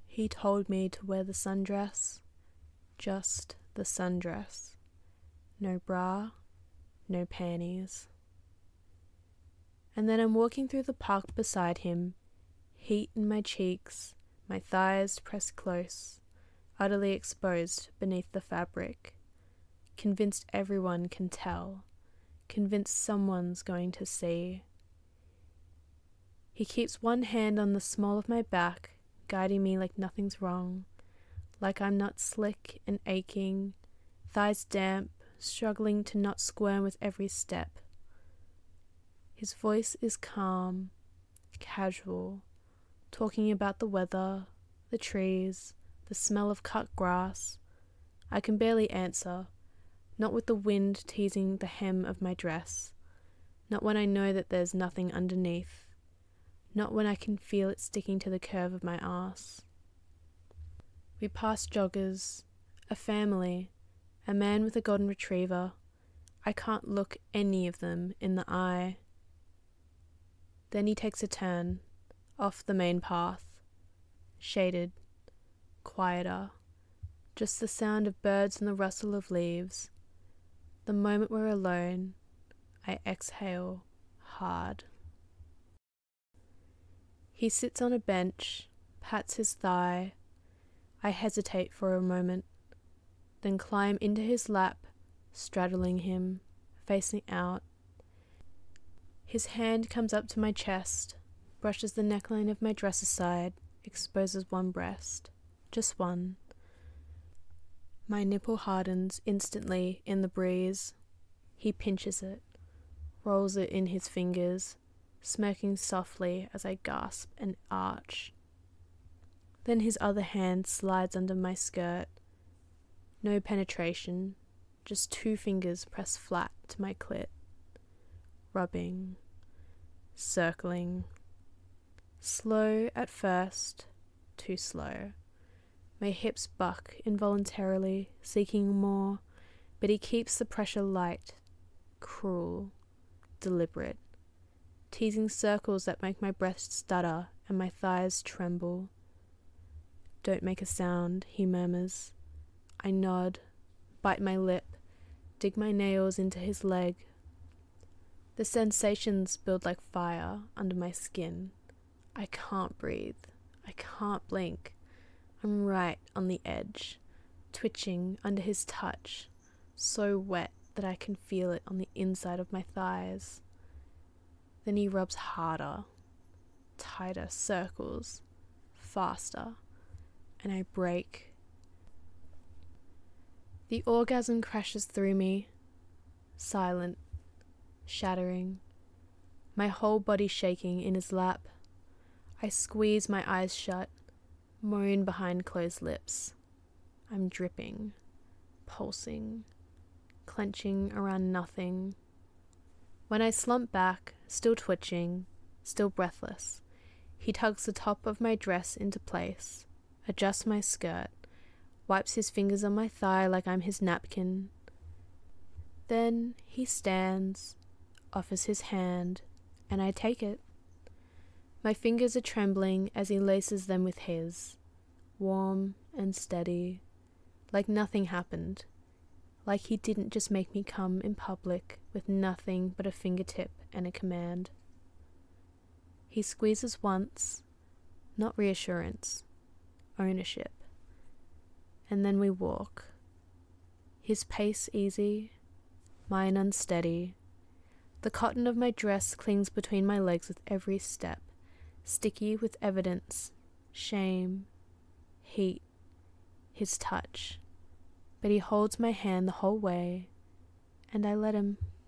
He told me to wear the sundress, just the sundress. No bra, no panties. And then I'm walking through the park beside him, heat in my cheeks, my thighs pressed close, utterly exposed beneath the fabric, convinced everyone can tell, convinced someone's going to see. He keeps one hand on the small of my back, guiding me like nothing's wrong, like I'm not slick and aching, thighs damp, struggling to not squirm with every step. His voice is calm, casual, talking about the weather, the trees, the smell of cut grass. I can barely answer, not with the wind teasing the hem of my dress, not when I know that there's nothing underneath, not when I can feel it sticking to the curve of my arse. We pass joggers, a family, a man with a golden retriever. I can't look any of them in the eye. Then he takes a turn, off the main path, shaded, quieter, just the sound of birds and the rustle of leaves. The moment we're alone, I exhale hard. He sits on a bench, pats his thigh. I hesitate for a moment, then climb into his lap, straddling him, facing out. His hand comes up to my chest, brushes the neckline of my dress aside, exposes one breast, just one. My nipple hardens instantly in the breeze. He pinches it, rolls it in his fingers, smirking softly as I gasp and arch. Then his other hand slides under my skirt. No penetration, just 2 fingers pressed flat to my clit. Rubbing, circling. Slow at first, too slow. My hips buck involuntarily, seeking more, but he keeps the pressure light, cruel, deliberate, teasing circles that make my breath stutter and my thighs tremble. Don't make a sound, he murmurs. I nod, bite my lip, dig my nails into his leg. The sensations build like fire under my skin. I can't breathe. I can't blink. I'm right on the edge, twitching under his touch, so wet that I can feel it on the inside of my thighs. Then he rubs harder, tighter circles, faster, and I break. The orgasm crashes through me, silent, shattering, my whole body shaking in his lap. I squeeze my eyes shut, moan behind closed lips. I'm dripping, pulsing, clenching around nothing. When I slump back, still twitching, still breathless, he tugs the top of my dress into place, adjusts my skirt, wipes his fingers on my thigh like I'm his napkin. Then he stands, offers his hand, and I take it. My fingers are trembling as he laces them with his, warm and steady, like nothing happened, like he didn't just make me come in public with nothing but a fingertip and a command. He squeezes once, not reassurance, ownership, and then we walk. His pace easy, mine unsteady. The cotton of my dress clings between my legs with every step, sticky with evidence, shame, heat, his touch. But he holds my hand the whole way, and I let him.